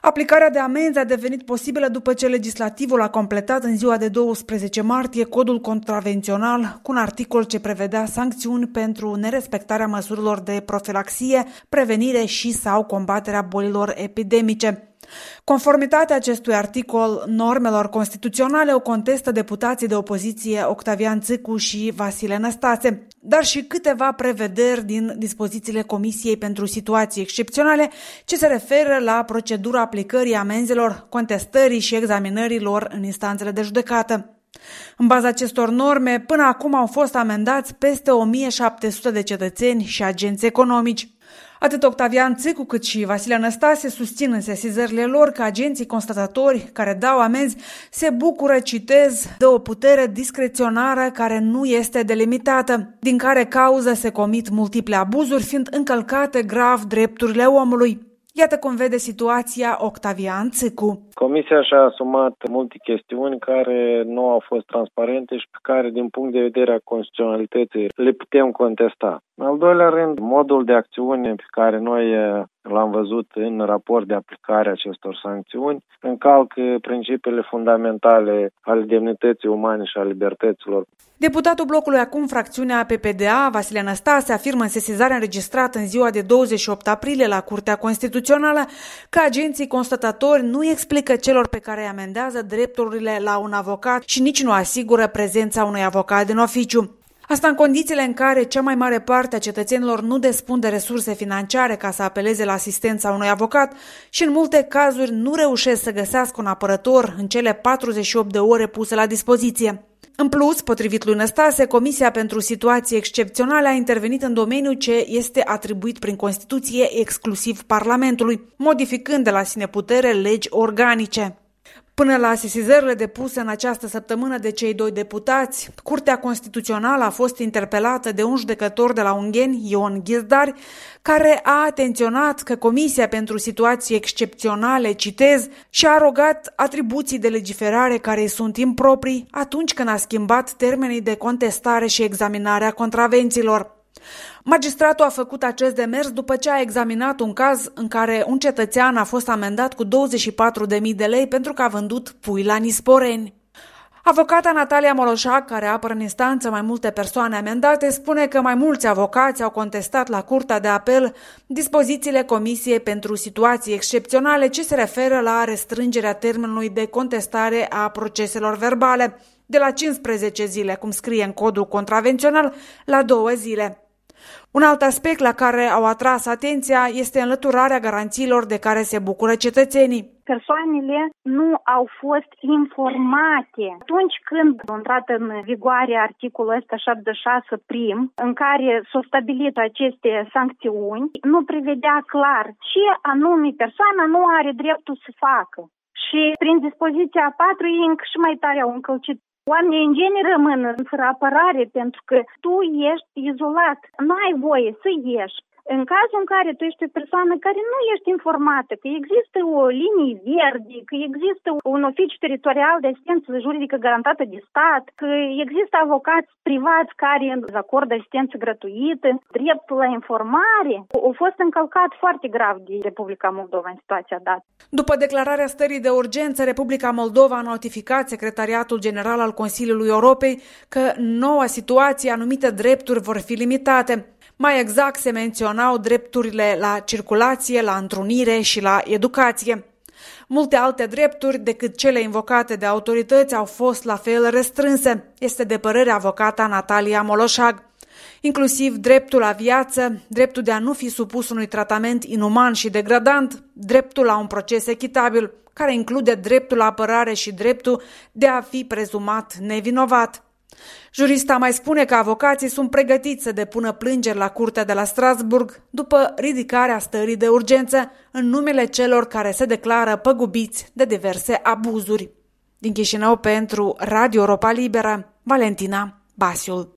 Aplicarea de amenzi a devenit posibilă după ce legislativul a completat în ziua de 12 martie codul contravențional cu un articol ce prevedea sancțiuni pentru nerespectarea măsurilor de profilaxie, prevenire și sau combaterea bolilor epidemice. Conformitatea acestui articol normelor constituționale o contestă deputații de opoziție Octavian Țâcu și Vasile Năstase, dar și câteva prevederi din dispozițiile Comisiei pentru Situații Excepționale ce se referă la procedura aplicării amenzelor, contestării și examinării lor în instanțele de judecată. În baza acestor norme, până acum au fost amendați peste 1700 de cetățeni și agenți economici. Atât Octavian Țâcu cât și Vasile Năstase susțin în sesizările lor că agenții constatatori care dau amenzi se bucură, citez, de o putere discreționară care nu este delimitată, din care cauză se comit multiple abuzuri, fiind încălcate grav drepturile omului. Iată cum vede situația Octavian Țâcu. Comisia și-a asumat multe chestiuni care nu au fost transparente și pe care, din punct de vedere a constituționalității, le putem contesta. În al doilea rând, modul de acțiune pe care noi l-am văzut în raport de aplicare a acestor sancțiuni încalcă principiile fundamentale ale demnității umane și a libertăților. Deputatul blocului acum, fracțiunea PPDA, Vasile Năstase, afirmă în sesizarea înregistrată în ziua de 28 aprilie la Curtea Constituțională că agenții constatatori nu explică celor pe care îi amendează drepturile la un avocat și nici nu asigură prezența unui avocat din oficiu. Asta în condițiile în care cea mai mare parte a cetățenilor nu dispun de resurse financiare ca să apeleze la asistența unui avocat și în multe cazuri nu reușesc să găsească un apărător în cele 48 de ore puse la dispoziție. În plus, potrivit lui Năstase, Comisia pentru Situații Excepționale a intervenit în domeniu ce este atribuit prin Constituție exclusiv Parlamentului, modificând de la sine putere legi organice. Până la sesizările depuse în această săptămână de cei doi deputați, Curtea Constituțională a fost interpelată de un judecător de la Ungheni, Ion Ghizdari, care a atenționat că Comisia pentru Situații Excepționale, citez, și-a arogat atribuții de legiferare care îi sunt improprii atunci când a schimbat termenii de contestare și examinare a contravențiilor. Magistratul a făcut acest demers după ce a examinat un caz în care un cetățean a fost amendat cu 24.000 de lei pentru că a vândut pui la Nisporeni. Avocata Natalia Moloșac, care apără în instanță mai multe persoane amendate, spune că mai mulți avocați au contestat la Curtea de Apel dispozițiile Comisiei pentru Situații Excepționale ce se referă la restrângerea termenului de contestare a proceselor verbale de la 15 zile, cum scrie în codul contravențional, la 2 zile. Un alt aspect la care au atras atenția este înlăturarea garanțiilor de care se bucură cetățenii. Persoanele nu au fost informate. Atunci când a intrat în vigoare articolul ăsta 76 prim, în care s-au stabilit aceste sancțiuni, nu prevedea clar ce anume persoana nu are dreptul să facă. Și prin dispoziția 4 ei încă și mai tare au încălcit. Oamenii în genere rămân fără apărare pentru că tu ești izolat, nu ai voie să ieși. În cazul în care tu ești o persoană care nu ești informată, că există o linie verde, că există un oficiu teritorial de asistență juridică garantată de stat, că există avocați privați care acordă asistență gratuită, dreptul la informare a fost încălcat foarte grav de Republica Moldova în situația dată. După declararea stării de urgență, Republica Moldova a notificat Secretariatul General al Consiliului Europei că în noua situație anumite drepturi vor fi limitate. Mai exact se menționau drepturile la circulație, la întrunire și la educație. Multe alte drepturi decât cele invocate de autorități au fost la fel restrânse, este de părere avocata Natalia Moloșag. Inclusiv dreptul la viață, dreptul de a nu fi supus unui tratament inuman și degradant, dreptul la un proces echitabil, care include dreptul la apărare și dreptul de a fi prezumat nevinovat. Jurista mai spune că avocații sunt pregătiți să depună plângeri la Curtea de la Strasburg după ridicarea stării de urgență în numele celor care se declară păgubiți de diverse abuzuri. Din Chișinău pentru Radio Europa Liberă, Valentina Basiul.